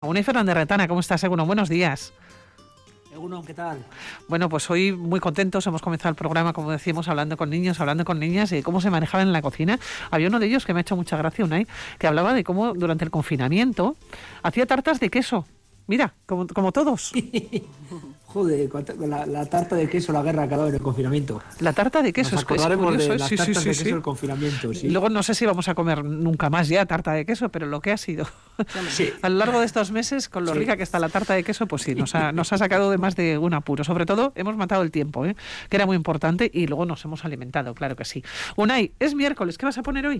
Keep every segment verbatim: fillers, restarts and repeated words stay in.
Unai Fernández Retana, ¿cómo estás, Egunon? Buenos días. Egunon, ¿qué tal? Bueno, pues hoy muy contentos, hemos comenzado el programa, como decíamos, hablando con niños, hablando con niñas y cómo se manejaban en la cocina. Había uno de ellos que me ha hecho mucha gracia, Unai, que hablaba de cómo durante el confinamiento hacía tartas de queso. Mira, como, como todos. Joder, la, la tarta de queso, la guerra que ha dado en el confinamiento. La tarta de queso, Nos acordaremos es curioso, de las sí, tartas sí, sí, de queso sí. del confinamiento, sí. Luego no sé si vamos a comer nunca más ya tarta de queso, pero lo que ha sido Sí. a lo largo de estos meses, con lo Sí. rica que está la tarta de queso, pues sí, nos ha, nos ha sacado de más de un apuro. Sobre todo, hemos matado el tiempo, ¿eh? Que era muy importante, y luego nos hemos alimentado, claro que sí. Unai, es miércoles, ¿qué vas a poner hoy?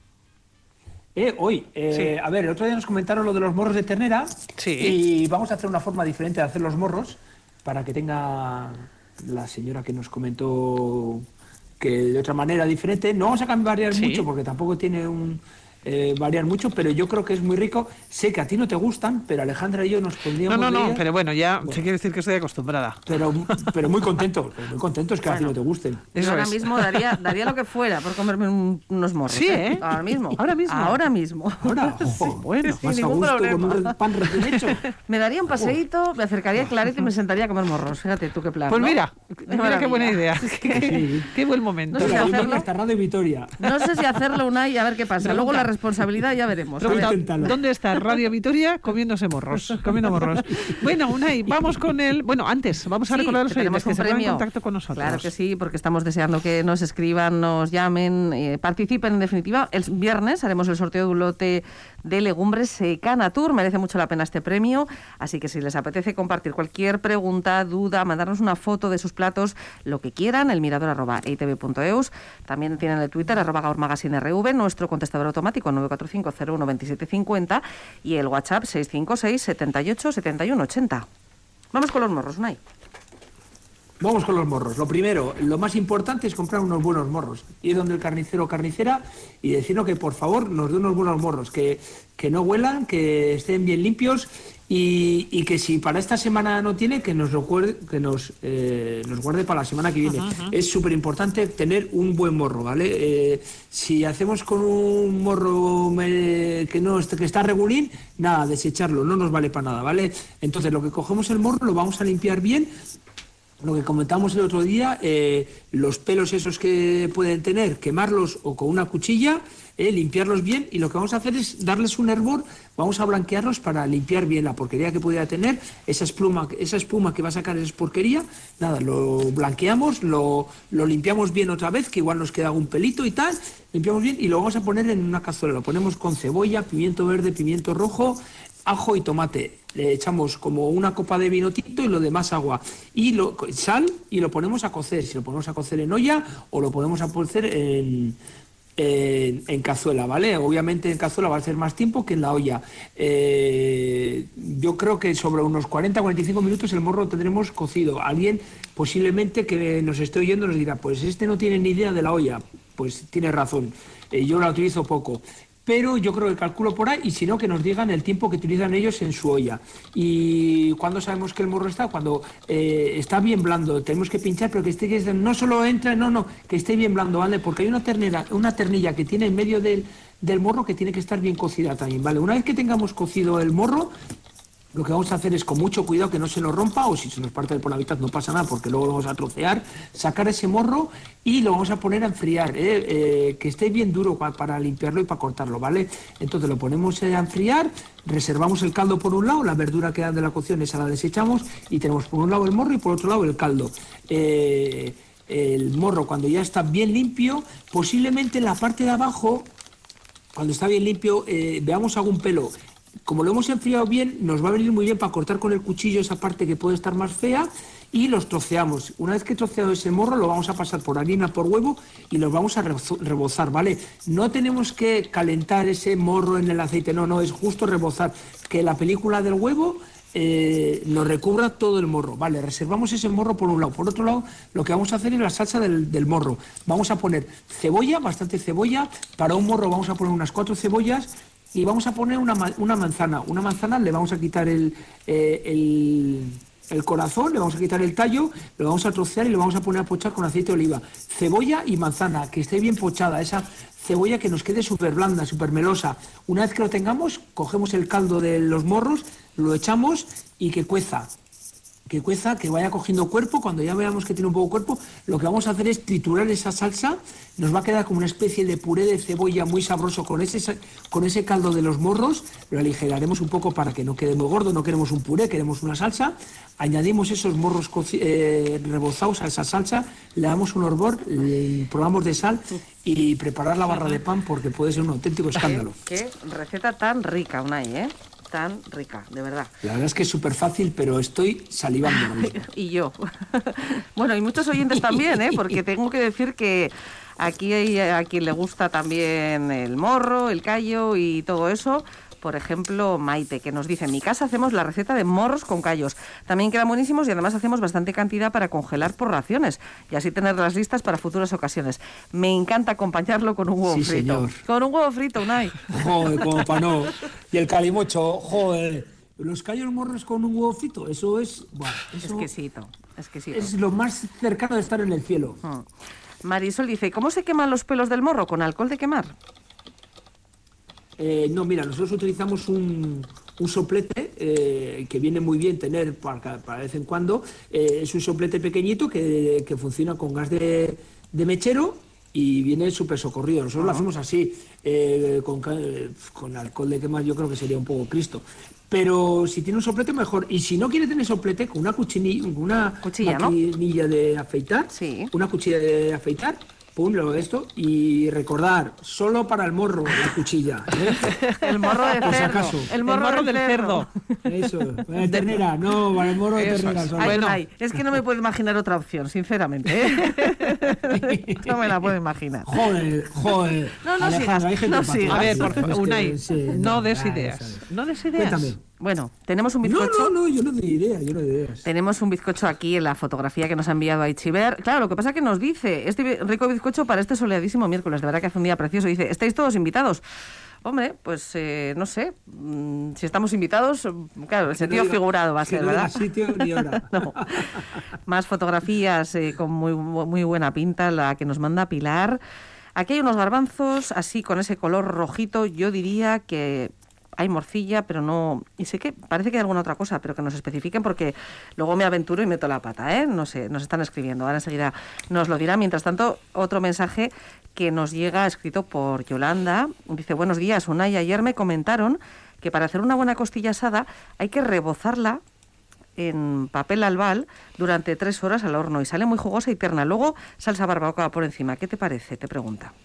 Eh, hoy, eh, Sí. a ver, el otro día nos comentaron lo de los morros de ternera. Sí. Y vamos a hacer una forma diferente de hacer los morros para que tenga la señora que nos comentó que de otra manera diferente. No vamos a cambiar Sí. mucho porque tampoco tiene un eh, variar mucho, pero yo creo que es muy rico. Sé que a ti no te gustan, pero Alejandra y yo nos No, pondríamos no, de no, ellas. pero bueno, ya Bueno. te quiero decir que estoy acostumbrada. Pero, pero muy contentos, muy contentos que a ti no te gusten. Eso Yo ahora es. mismo daría, daría lo que fuera por comerme un- unos morros. Sí, ¿eh? Ahora mismo. Ahora mismo. Ahora mismo. Ahora, ojo, Bueno, sin más a ningún gusto problema. con un pan recién hecho. Me daría un paseíto, me acercaría a Claret y me sentaría a comer morros. Fíjate tú qué plan. Pues ¿no? mira, Qué mira qué maravilla. buena idea. Qué, Sí. qué buen momento. No sé si Pero hacerlo. hasta Radio Vitoria. No sé si hacerlo una y a ver qué pasa. Pregunta. Luego la responsabilidad ya veremos. A Pregunta, ver. Inténtalo. ¿dónde está Radio Vitoria comiéndose morros? Comiendo morros. Bueno, Unai, vamos con el... Bueno, antes, vamos a Sí, recordar a los que tenemos oyentes que un se pongan en premio. contacto con nosotros. Claro que sí, porque estamos deseando que nos escriban, nos llamen, eh, participen en definitiva. El viernes haremos el sorteo de un lote de legumbres eh, Canatur. Merece mucho la pena este premio, así que si les apetece compartir cualquier pregunta, duda, mandarnos una foto de sus platos, lo que quieran, el mirador arroba e i te ve punto eus. También tienen el Twitter arroba Gaur Magazine R V, nuestro contestador automático nueve cuatro cinco cero uno veintisiete cincuenta y el WhatsApp seis cinco seis setenta y ocho setenta y uno ochenta. Vamos con los morros, Unai. Vamos con los morros. Lo primero, lo más importante es comprar unos buenos morros. Ir donde el carnicero o carnicera y decirnos que por favor nos dé unos buenos morros, que, que no huelan, que estén bien limpios y, y que si para esta semana no tiene, que nos recuerde, que nos, eh, nos guarde para la semana que viene. Ajá, ajá. Es súper importante tener un buen morro, ¿vale? Eh, si hacemos con un morro eh, que no que está regulín, nada, desecharlo, no nos vale para nada, ¿vale? Entonces lo que cogemos el morro lo vamos a limpiar bien. Lo que comentamos el otro día, eh, los pelos esos que pueden tener, quemarlos o con una cuchilla, eh, limpiarlos bien, y lo que vamos a hacer es darles un hervor, vamos a blanquearlos para limpiar bien la porquería que pudiera tener, esa espuma, esa espuma que va a sacar esa porquería, nada, lo blanqueamos, lo, lo limpiamos bien otra vez, que igual nos queda algún pelito y tal, limpiamos bien y lo vamos a poner en una cazuela, lo ponemos con cebolla, pimiento verde, pimiento rojo, ajo y tomate. Le echamos como una copa de vino tinto y lo demás agua. Y lo, sal y lo ponemos a cocer. Si lo ponemos a cocer en olla o lo ponemos a cocer en, en, en cazuela, ¿vale? Obviamente en cazuela va a ser más tiempo que en la olla. Eh, yo creo que sobre unos cuarenta a cuarenta y cinco minutos el morro lo tendremos cocido. Alguien posiblemente que nos esté oyendo nos dirá, pues este no tiene ni idea de la olla. Pues tiene razón. Eh, yo la utilizo poco. Pero yo creo que calculo por ahí, y si no, que nos digan el tiempo que utilizan ellos en su olla. Y cuando sabemos que el morro está, cuando eh, está bien blando, tenemos que pinchar, pero que esté, que no solo entre, no, no, que esté bien blando, ¿vale? Porque hay una ternera, una ternilla que tiene en medio del, del morro que tiene que estar bien cocida también, ¿vale? Una vez que tengamos cocido el morro, lo que vamos a hacer es con mucho cuidado que no se nos rompa, o si se nos parte por la mitad no pasa nada porque luego lo vamos a trocear, sacar ese morro y lo vamos a poner a enfriar, ¿eh? Eh, que esté bien duro pa- para limpiarlo y para cortarlo, ¿vale? Entonces lo ponemos a enfriar, reservamos el caldo por un lado, la verdura que da de la cocción esa la desechamos y tenemos por un lado el morro y por otro lado el caldo. Eh, el morro cuando ya está bien limpio, posiblemente en la parte de abajo, cuando está bien limpio, eh, veamos algún pelo. Como lo hemos enfriado bien, nos va a venir muy bien para cortar con el cuchillo esa parte que puede estar más fea y los troceamos. Una vez que he troceado ese morro, lo vamos a pasar por harina, por huevo y los vamos a rebozar, ¿vale? No tenemos que calentar ese morro en el aceite, no, no, es justo rebozar. Que la película del huevo eh, nos recubra todo el morro, ¿vale? Reservamos ese morro por un lado. Por otro lado, lo que vamos a hacer es la salsa del, del morro. Vamos a poner cebolla, bastante cebolla. Para un morro vamos a poner unas cuatro cebollas. Y vamos a poner una, una manzana. Una manzana le vamos a quitar el, eh, el, el corazón, le vamos a quitar el tallo, lo vamos a trocear y lo vamos a poner a pochar con aceite de oliva. Cebolla y manzana, que esté bien pochada, esa cebolla que nos quede súper blanda, súper melosa. Una vez que lo tengamos, cogemos el caldo de los morros, lo echamos y que cueza. Que cueza, que vaya cogiendo cuerpo. Cuando ya veamos que tiene un poco de cuerpo, lo que vamos a hacer es triturar esa salsa. Nos va a quedar como una especie de puré de cebolla muy sabroso con ese, con ese caldo de los morros. Lo aligeraremos un poco para que no quede muy gordo. No queremos un puré, queremos una salsa. Añadimos esos morros eh, rebozados a esa salsa, le damos un hervor, le probamos de sal y preparar la barra de pan, porque puede ser un auténtico escándalo. Qué, qué receta tan rica, Unai, ¿eh? Tan rica, de verdad. La verdad es que es súper fácil, pero estoy salivando ahora mismo. Y yo. Bueno, y muchos oyentes también, ¿eh? Porque tengo que decir que aquí hay a quien le gusta también el morro, el callo y todo eso. Por ejemplo, Maite, que nos dice: en mi casa hacemos la receta de morros con callos. También quedan buenísimos y además hacemos bastante cantidad para congelar por raciones y así tenerlas listas para futuras ocasiones. Me encanta acompañarlo con un huevo sí, frito. Señor. Con un huevo frito, Unai. Joder, como para no. Y el calimocho, joder. Los callos morros con un huevo frito, eso es... Bueno, eso exquisito, exquisito. Es lo más cercano de estar en el cielo. Hmm. Marisol dice: ¿cómo se queman los pelos del morro? ¿Con alcohol de quemar? Eh, no, mira, nosotros utilizamos un, un soplete eh, que viene muy bien tener para, para vez en cuando. Eh, es un soplete pequeñito que, que funciona con gas de, de mechero y viene súper socorrido. Nosotros uh-huh. lo hacemos así, eh, con, con alcohol de quemar. Yo creo que sería un poco Cristo. Pero si tiene un soplete, mejor. Y si no quiere tener soplete, con una, cuchini, una cuchilla, maquinilla, ¿no?, de afeitar, sí. una cuchilla de afeitar, pum, luego esto, y recordar, solo para el morro, la cuchilla. ¿eh? El morro de cerdo. Si acaso. El morro, el morro del cerdo. Eso, de ternera, no, para el morro de Eso ternera. Es. Ay, bueno. Ay, es que no me puedo imaginar otra opción, sinceramente. ¿eh? No me la puedo imaginar. Joder, joder. No, no, Alejandra, sí, no, sí. A ver, por favor, Unai, sí, no, no des ideas. Sabes. No des ideas. Cuéntame. Bueno, tenemos un bizcocho. No, no, no, yo no doy idea, yo no doy ideas. Tenemos un bizcocho aquí en la fotografía que nos ha enviado a Ichiber. Claro, lo que pasa es que nos dice, este rico bizcocho para este soleadísimo miércoles, de verdad que hace un día precioso. Dice: ¿estáis todos invitados? Hombre, pues eh, no sé, mmm, si estamos invitados, claro, el sentido no diga, figurado va a ser, no ¿verdad? Sitio ni hora. No. Más fotografías eh, con muy, muy buena pinta, la que nos manda Pilar. Aquí hay unos garbanzos, así con ese color rojito, yo diría que hay morcilla, pero no... Y sé que parece que hay alguna otra cosa, pero que nos especifiquen, porque luego me aventuro y meto la pata, ¿eh? No sé, nos están escribiendo, ahora enseguida nos lo dirá. Mientras tanto, otro mensaje que nos llega escrito por Yolanda. Dice: buenos días, Unai, ayer me comentaron que para hacer una buena costilla asada hay que rebozarla en papel albal durante tres horas al horno y sale muy jugosa y tierna. Luego salsa barbacoa por encima. ¿Qué te parece?, te pregunta.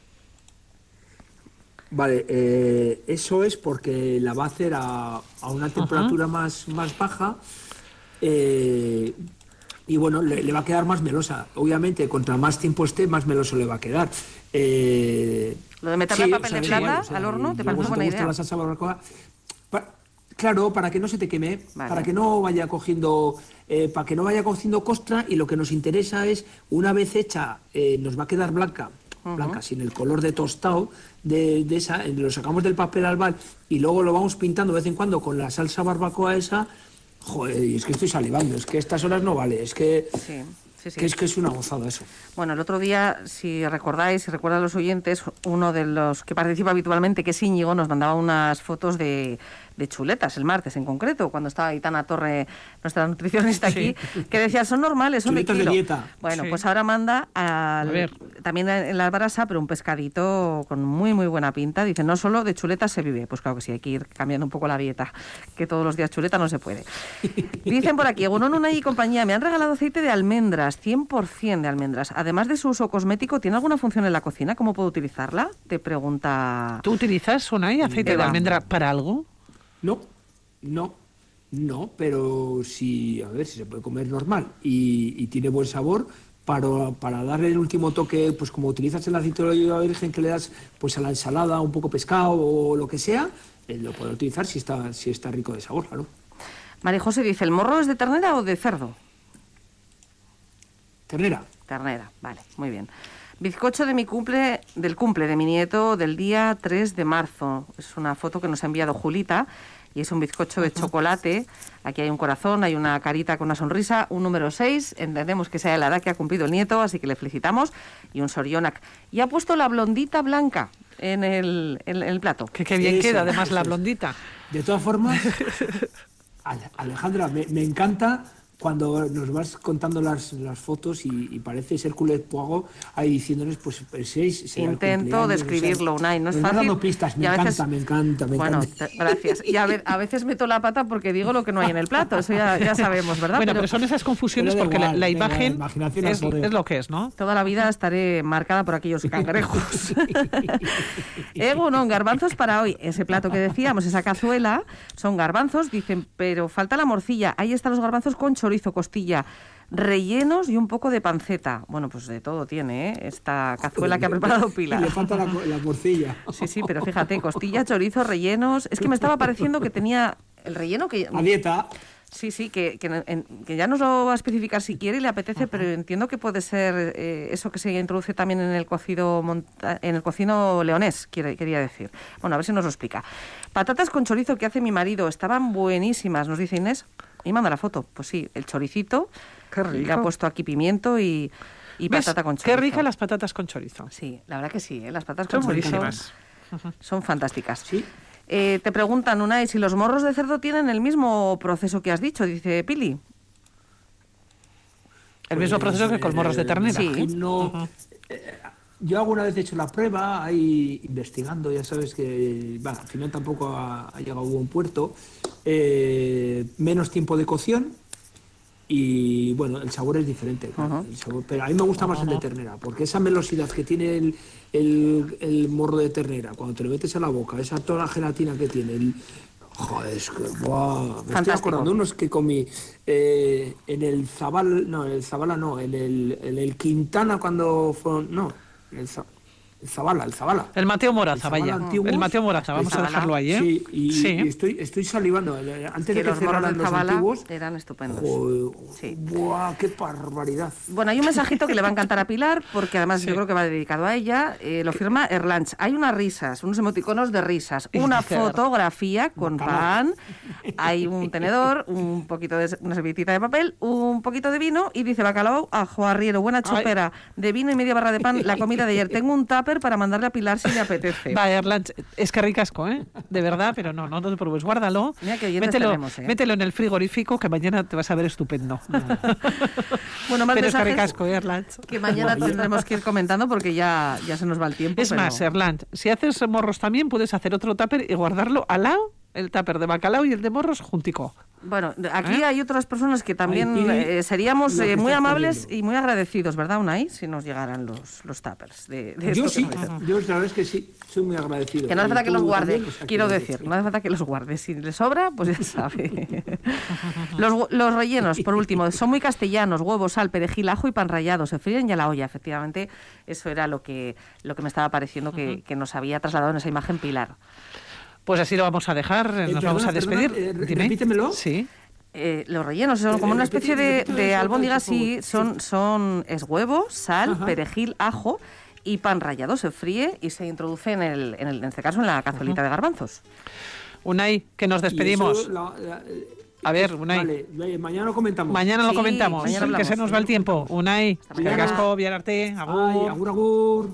Vale, eh, eso es porque la va a hacer a, a una temperatura más, más baja eh, y bueno, le, le va a quedar más melosa. Obviamente, contra más tiempo esté, más meloso le va a quedar. Eh, Lo de meterle sí, papel o sea, de plata igual, o sea, al horno, ¿te parece buena idea? La salsa barbacoa, pa, claro, para que no se te queme, vale. para que no vaya cogiendo, eh, para que no vaya cogiendo costra, y lo que nos interesa es, una vez hecha, eh, nos va a quedar blanca. blanca, uh-huh. sin el color de tostado de, de esa, lo sacamos del papel albal y luego lo vamos pintando de vez en cuando con la salsa barbacoa esa. Joder, y es que estoy salivando, es que estas horas no vale, es que, sí, sí, sí. que es que es una gozada eso. Bueno, el otro día, si recordáis, si recuerdan los oyentes, uno de los que participa habitualmente, que es Íñigo, nos mandaba unas fotos de, de chuletas, el martes en concreto, cuando estaba Aitana Torre, nuestra nutricionista aquí, sí. que decía: son normales, son chuletas de kilo. De dieta. Bueno, sí. pues ahora manda al, también en la brasa, pero un pescadito con muy, muy buena pinta. Dice: no solo de chuletas se vive. Pues claro que sí, hay que ir cambiando un poco la dieta, que todos los días chuleta no se puede. Dicen por aquí: Gunón, Unai y compañía, me han regalado aceite de almendras, cien por ciento de almendras. Además de su uso cosmético, ¿tiene alguna función en la cocina? ¿Cómo puedo utilizarla? Te pregunta... ¿Tú utilizas, Unai, aceite Eva. de almendra para algo? No, no, no, pero si, a ver, si se puede comer normal y, y tiene buen sabor, para, para darle el último toque, pues como utilizas el aceite de oliva virgen que le das pues a la ensalada, un poco pescado o lo que sea, eh, lo puedo utilizar si está, si está rico de sabor, claro. María José dice: ¿el morro es de ternera o de cerdo? Ternera. Ternera, vale, muy bien. Bizcocho de mi cumple, del cumple de mi nieto del día tres de marzo. Es una foto que nos ha enviado Julita y es un bizcocho de chocolate. Aquí hay un corazón, hay una carita con una sonrisa, un número seis. Entendemos que sea la edad que ha cumplido el nieto, así que le felicitamos. Y un sorionac. Y ha puesto la blondita blanca en el, en el plato. Que, que bien sí, queda, sí, además, sí, la blondita. De todas formas... Alejandra, me, me encanta cuando nos vas contando las, las fotos y, y parece Hércules Poirot ahí diciéndoles, pues, pues seis. Intento describirlo, o sea, Unai, no es me fácil. Dando pistas, me encanta, veces, me encanta, me bueno, encanta. Te, gracias. Y a, ver, a veces meto la pata porque digo lo que no hay en el plato, eso ya, ya sabemos, ¿verdad? Bueno, pero, pero son esas confusiones porque igual, la, la imagen igual, es, es lo que es, ¿no? Toda la vida estaré marcada por aquellos cangrejos. Ego, no, garbanzos para hoy. Ese plato que decíamos, esa cazuela, son garbanzos, dicen, pero falta la morcilla. Ahí están los garbanzos con chorizo, costilla, rellenos y un poco de panceta. Bueno, pues de todo tiene, ¿eh? Esta cazuela que ha preparado Pilar. Y le falta la, la morcilla. Sí, sí, pero fíjate, costilla, chorizo, rellenos. Es que me estaba pareciendo que tenía el relleno que... A dieta. Sí, sí, que, que, en, que ya nos lo va a especificar si quiere y le apetece, uh-huh. pero entiendo que puede ser eh, eso que se introduce también en el cocido monta- en el cocino leonés, quiere, quería decir. Bueno, a ver si nos lo explica. Patatas con chorizo que hace mi marido, estaban buenísimas, nos dice Inés. Y manda la foto. Pues sí, el choricito. Qué rico. Le ha puesto aquí pimiento y, y patata con chorizo. Qué ricas las patatas con chorizo. Sí, la verdad que sí, ¿eh? Las patatas son con chorizo buenísimas. Son fantásticas. Sí. Eh, te preguntan, Unai, si los morros de cerdo tienen el mismo proceso que has dicho, dice Pili. El pues, mismo proceso que con morros de ternera. Sí. No, uh-huh. eh, yo alguna vez he hecho la prueba, ahí investigando, ya sabes que bueno, al final tampoco ha, ha llegado a buen puerto. Eh, menos tiempo de cocción y bueno, el sabor es diferente, claro, uh-huh. el sabor, pero a mí me gusta más uh-huh. el de ternera, porque esa melosidad que tiene el, el, el morro de ternera, cuando te lo metes a la boca, esa toda la gelatina que tiene, el, joder, es que wow, me Fantástico. Estoy acordando unos que comí eh, en el Zabal, no, en el Zabala no, en el, en el Quintana cuando fueron, no, en el Zabala. El Zabala, el Zabala. El Mateo Moraza, vaya. Antiguos, el Mateo Moraza, vamos a dejarlo ahí, ¿eh? Sí, y, sí. y estoy, estoy salivando. Antes que de que cerraran los antiguos... eran estupendos. Joder, sí. ¡Buah, qué barbaridad! Bueno, hay un mensajito que le va a encantar a Pilar, porque además sí. yo creo que va dedicado a ella. Eh, lo firma Erlanch. Hay unas risas, unos emoticonos de risas, una fotografía con pan, hay un tenedor, un poquito de una servilletita de papel, un poquito de vino y dice bacalao, ajo, arriero, buena chopera, Ay. de vino y media barra de pan, la comida de ayer. Tengo un tupper para mandarle a Pilar si le apetece. Va, Erlanch, es que ricasco, ¿eh? De verdad, pero no, no te preocupes, guárdalo. Mira que mételo, tenemos, ¿eh? mételo en el frigorífico que mañana te vas a ver estupendo. Bueno, más pero es que ricasco, ¿eh, Erlanch? Que mañana tendremos que ir comentando porque ya, ya se nos va el tiempo. Es pero... más, Erlanch, si haces morros también puedes hacer otro tupper y guardarlo al lado, el tupper de bacalao y el de morros juntico. Bueno, aquí ¿Eh? hay otras personas que también Ay, eh, seríamos eh, muy amables y muy agradecidos, ¿verdad, Unai? Si nos llegaran los, los tuppers. De, de yo sí, yo la verdad es que sí, soy muy agradecido. Que no hace falta que los guarde, también, o sea, quiero decir, decir, no hace falta que los guarde. Si le sobra, pues ya sabe. los, los rellenos, por último, son muy castellanos, huevos, sal, perejil, ajo y pan rallado, se fríen ya la olla, efectivamente. Eso era lo que, lo que me estaba pareciendo que, uh-huh. que nos había trasladado en esa imagen Pilar. Pues así lo vamos a dejar, nos eh, perdona, vamos a despedir. Perdona, eh, repítemelo. Sí. Eh, los rellenos son como una especie de, de albóndigas, sí, son, son es huevo, sal, Ajá. perejil, ajo y pan rallado. Se fríe y se introduce en, el, en, el, en este caso en la cazuelita Ajá. de garbanzos. Unai, que nos despedimos. Eso, la, la, a ver, Unai. Vale, mañana lo comentamos. Mañana sí, lo comentamos, mañana que se nos va el tiempo. Unai, que casco, bien arte, agur. Ay, agur, agur.